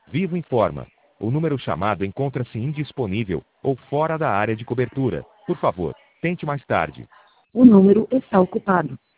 Vivo informa. O número chamado encontra-se indisponível ou fora da área de cobertura. Por favor, tente mais tarde. O número está ocupado.